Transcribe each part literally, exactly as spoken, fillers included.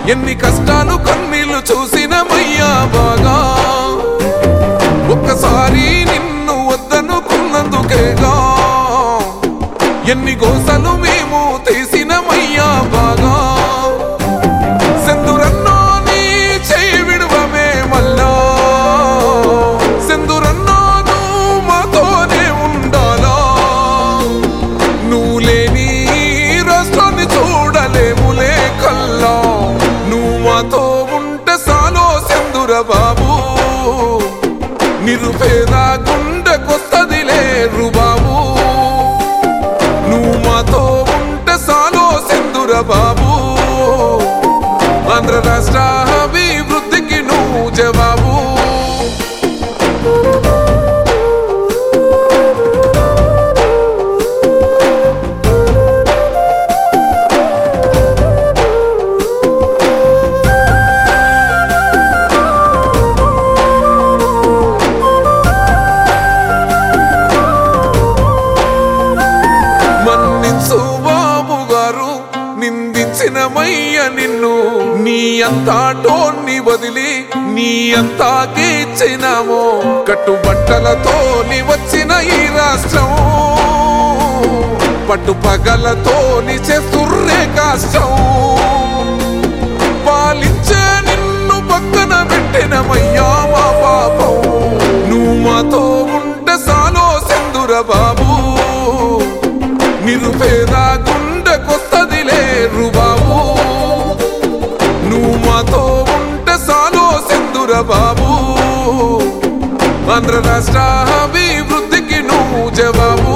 ఎన్ని కష్టాలు కన్నీళ్లు చూసినమయ్యా బాగా ఒక్కసారి నిన్ను వద్దనుకున్నందుకేగా ఎన్ని గోసలు మేము తీసినమయ్యా బాగా సెందురన్నో నీ చేయి విడువమే మళ్ళా సెందురన్నో నువ్వు మాతోనే ఉండాలా నువ్వు లేని రాష్ట్రాన్ని చూడలేములే కల్లా నువ్వు మాతో ఉంటే సాలో సెందుర బాబు నిరుపేద గుండెకొస్తదిలే రుబాబు నువ్వు మాతో ఉంటే సాలో సెందుర బాబు ఆంధ్ర రాష్ట్ర అభివృద్ధికి నువ్వు జవాబు నిందించినమయ్య నిన్ను నీ అంతా టోన్ని వదిలి నీ అంతా గీచినామో కట్టుబట్టలతో నీ వచ్చిన ఈ రాష్ట్రం పట్టు పగలతో నీ చేస్తుర్రే కష్టం పాలించే నిన్ను పక్కన పెట్టినమయ్యా మా పాపం నువ్వు మాతో ఉంటే సాలో సెందుర బాబు నిరుపేద గుండెకొస్తదిలే రుబాబు నువ్వు మాతో ఉంటే సాలో సెందుర బాబు ఆంధ్ర రాష్ట్ర అభివృద్ధికి నువ్వు జవాబు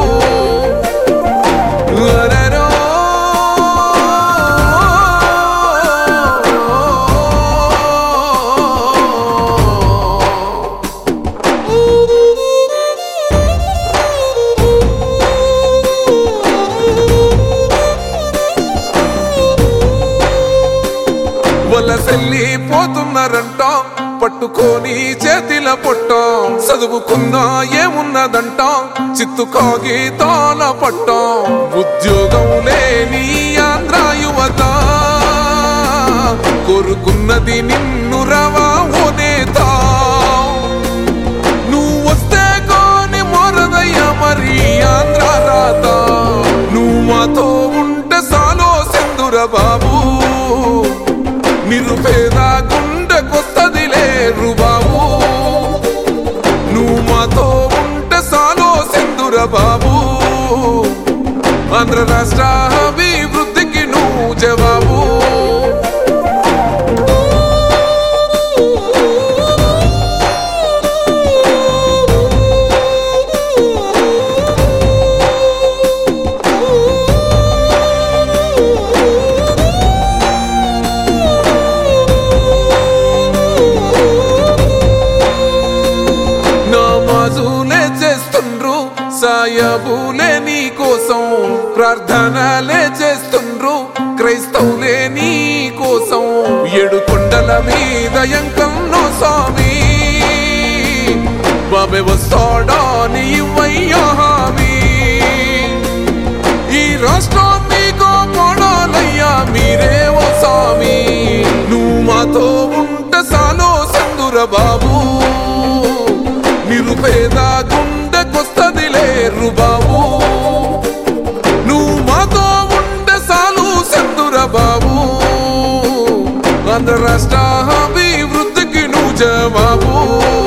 వలసెళ్ళిపోతున్నారంట పట్టుకొని చేతిల పొట్టం చదువుకున్నా ఏమున్నదంట చిత్తు కాగితాల పట్టం ఉద్యోగం లేని ఆంధ్ర యువత కోరుకున్నది నిన్ను రవా ఓ నేత నువ్వు వస్తే కాని మారదయ్యా మరి ఆంధ్ర రాత నువ్వు మాతో ఉంటే సాలో సెందుర బాబు నిరుపేద గుండెకొస్తదిలే రుబాబు నువ్వు మాతో ఉంటే సాలో సెందుర బాబు ఆంధ్ర రాష్ట్ర అభివృద్ధికి నువ్వు జవాబు సాయబులే నీ కోసం ప్రార్థనలే చేస్తుండ్రు క్రైస్తవులే నీ కోసం ఏడు కొండల మీద ఎంకన్నో స్వామి బాబే వస్తాడా నీ ఇవ్వయ్యా హామీ ఈ రాష్ట్రాన్ని కాపాడాలయ్యా మీరే ఓ స్వామి నువ్వు మాతో ఉంటే సాలో సెందుర బాబు నిరుపేద గుండెకొస్తదిలే రుబాబు నువ్వు మాతో ఉంటే సాలు సెందుర బాబు ఆంధ్ర రాష్ట్ర అభివృద్ధికి నువ్వు జవాబు